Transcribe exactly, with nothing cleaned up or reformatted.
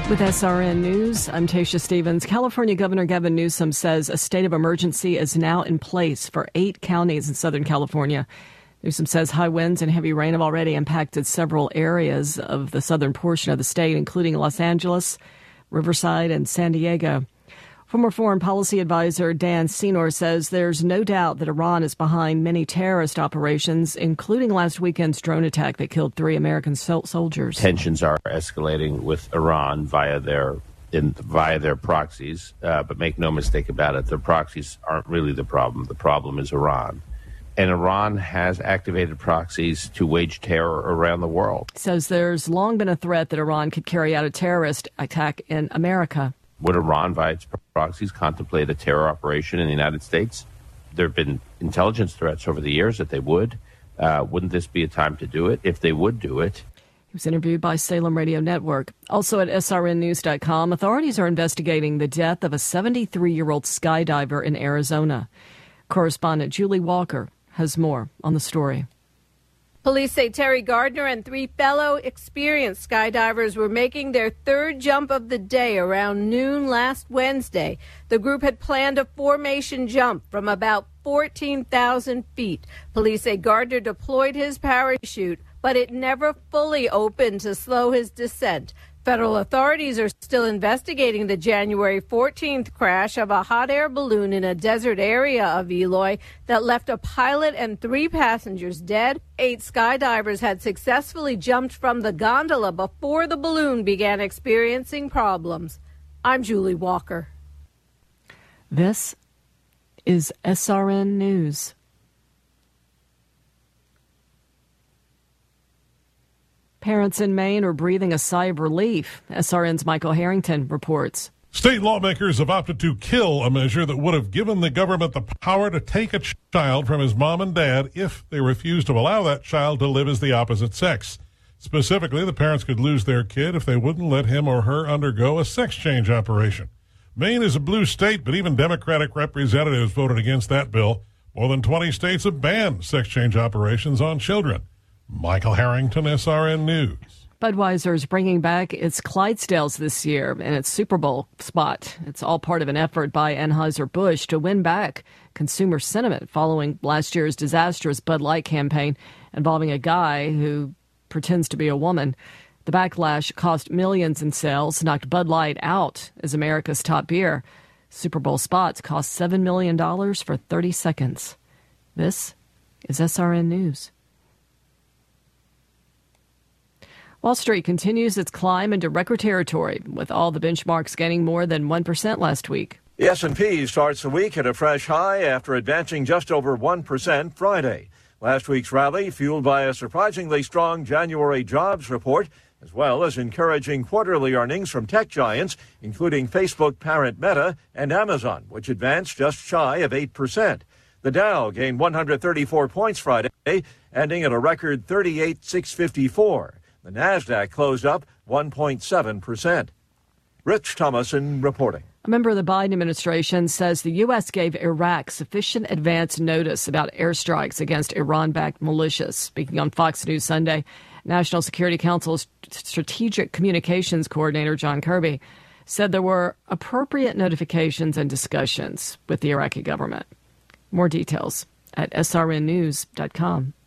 With S R N News, I'm Tasha Stevens. California Governor Gavin Newsom says a state of emergency is now in place for eight counties in Southern California. Newsom says high winds and heavy rain have already impacted several areas of the southern portion of the state, including Los Angeles, Riverside, and San Diego. Former Foreign Policy Advisor Dan Senor says there's no doubt that Iran is behind many terrorist operations, including last weekend's drone attack that killed three American sol- soldiers. Tensions are escalating with Iran via their in, via their proxies, uh, but make no mistake about it, their proxies aren't really the problem. The problem is Iran. And Iran has activated proxies to wage terror around the world. Says there's long been a threat that Iran could carry out a terrorist attack in America. Would Iran, via its proxies, contemplate a terror operation in the United States? There have been intelligence threats over the years that they would. Uh, wouldn't this be a time to do it? If they would do it. He was interviewed by Salem Radio Network. Also at S R N news dot com, authorities are investigating the death of a seventy-three-year-old skydiver in Arizona. Correspondent Julie Walker has more on the story. Police say Terry Gardner and three fellow experienced skydivers were making their third jump of the day around noon last Wednesday. The group had planned a formation jump from about fourteen thousand feet. Police say Gardner deployed his parachute, but it never fully opened to slow his descent. Federal authorities are still investigating the January fourteenth crash of a hot air balloon in a desert area of Eloy that left a pilot and three passengers dead. Eight skydivers had successfully jumped from the gondola before the balloon began experiencing problems. I'm Julie Walker. This is S R N News. Parents in Maine are breathing a sigh of relief. S R N's Michael Harrington reports. State lawmakers have opted to kill a measure that would have given the government the power to take a child from his mom and dad if they refused to allow that child to live as the opposite sex. Specifically, the parents could lose their kid if they wouldn't let him or her undergo a sex change operation. Maine is a blue state, but even Democratic representatives voted against that bill. More than twenty states have banned sex change operations on children. Michael Harrington, S R N News. Budweiser is bringing back its Clydesdales this year and its Super Bowl spot. It's all part of an effort by Anheuser-Busch to win back consumer sentiment following last year's disastrous Bud Light campaign involving a guy who pretends to be a woman. The backlash cost millions in sales, knocked Bud Light out as America's top beer. Super Bowl spots cost seven million dollars for thirty seconds. This is S R N News. Wall Street continues its climb into record territory, with all the benchmarks gaining more than one percent last week. The S and P starts the week at a fresh high after advancing just over one percent Friday. Last week's rally fueled by a surprisingly strong January jobs report, as well as encouraging quarterly earnings from tech giants, including Facebook parent Meta and Amazon, which advanced just shy of eight percent. The Dow gained one hundred thirty-four points Friday, ending at a record thirty-eight thousand six hundred fifty-four. The Nasdaq closed up one point seven percent. Rich Thomason reporting. A member of the Biden administration says the U S gave Iraq sufficient advance notice about airstrikes against Iran-backed militias. Speaking on Fox News Sunday, National Security Council's Strategic Communications Coordinator John Kirby said there were appropriate notifications and discussions with the Iraqi government. More details at S R N news dot com.